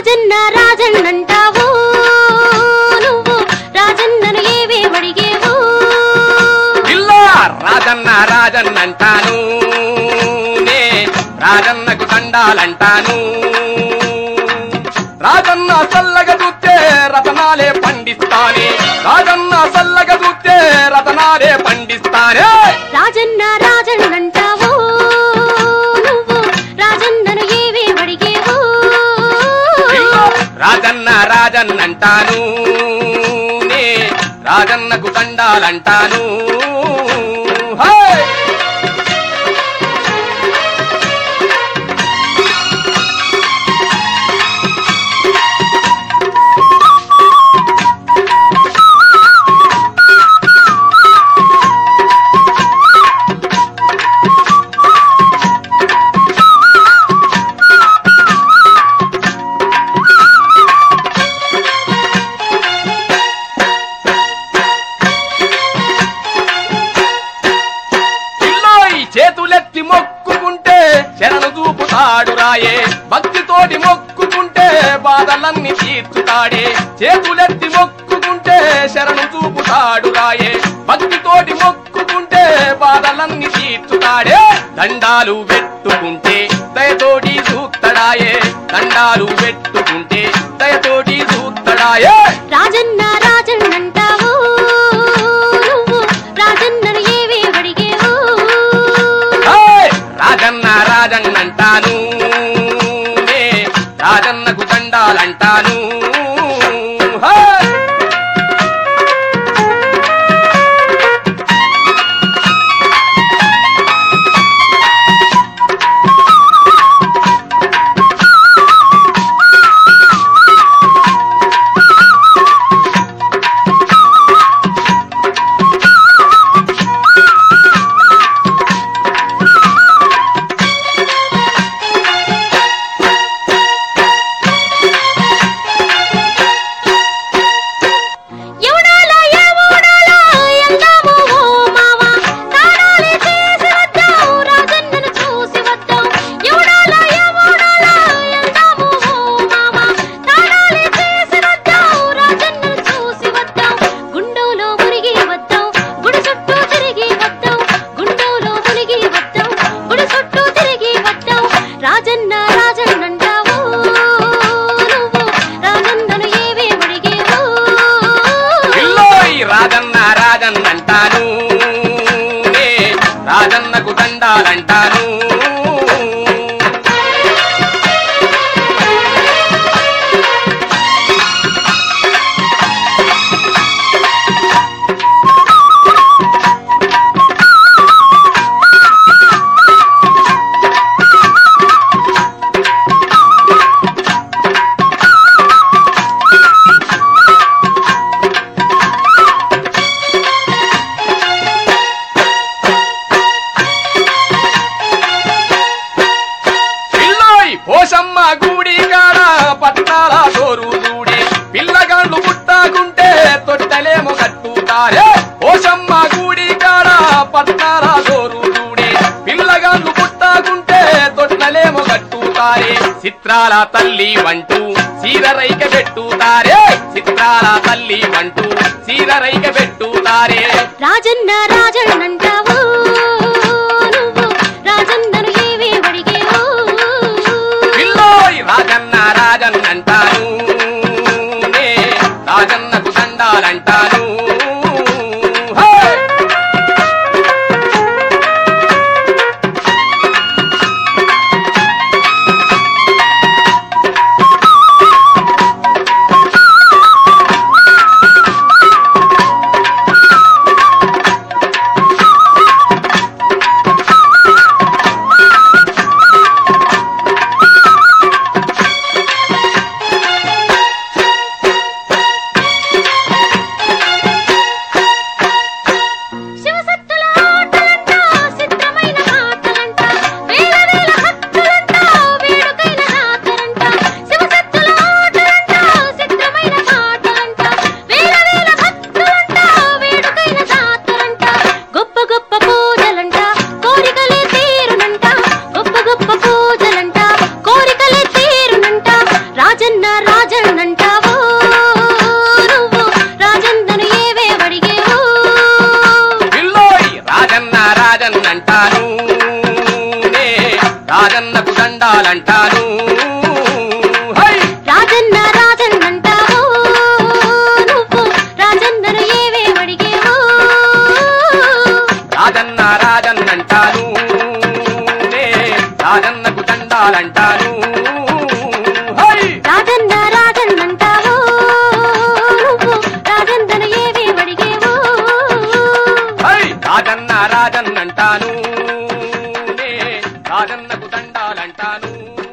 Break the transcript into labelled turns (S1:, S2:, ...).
S1: రాజన్న రాజన్నంటావు నువ్వు రాజన్నను ఏవేమడిగేవు
S2: ఇల్లా రాజన్న రాజన్నంటాను నే రాజన్నకు దండాలంటాను రాజన్న సల్లగ చూస్తే రతనాలే పండిస్తానే రాజన్న సల్లగ చూస్తే రతనాలే పండిస్తానే
S1: రాజన్న రాజన్నంటావు నువ్వు రాజన్నను ఏవేమడిగేవు
S2: రాజన్న రాజన్నంటాను నే రాజన్నకు దండాలంటాను చేతులెత్తి మొక్కుకుంటే శరణు చూపుతాడు రాయే భక్తితోటి మొక్కుకుంటే బాధలన్నీ తీర్చుతాడే చేతులెత్తి మొక్కుకుంటే శరణు చూపుతాడు రాయే భక్తితోటి మొక్కుకుంటే బాధలన్నీ తీర్చుతాడే దండాలు పెట్టుకుంటే దయతోటి చూస్తాడాయే దండాలు పెట్టుకుంటే దయతోటి చూస్తాడాయే
S1: రాజన్న రాజన్నంటావు నువ్వు రాజన్నను ఏవేమడిగేవు
S2: రాజన్న రాజన్నంటాను నే రాజన్నకు దండాలంటాను రాజన్న రాజన్నంటాను నే రాజన్నకు దండాలంటాను పోషమ్మ గుడి కాడ పట్టాల సోరు చూడే పిల్లగాళ్ళు పుట్టాకుంటే తొట్టలేమో కట్టుతారే పోషమ్మ గుడి కాడ పట్టాల సోరు చూడే పిల్లగాళ్ళు పుట్టాకుంటే తొట్టలేమో కట్టుతారే చిత్రాల తల్లి వంటూ చీరరైక పెట్టుతారే చిత్రాల తల్లి వంటూ చీరరైక పెట్టుతారే
S1: రాజన్న రాజన్నంటావు నువ్వు రాజన్నను ఏవేమడిగేవు
S2: రాజన్న రాజన్నంటాను నే రాజన్నకు దండాలంటాను రాజన్న రాజన్నంటాను నే రాజన్నకు దండాలంటాను.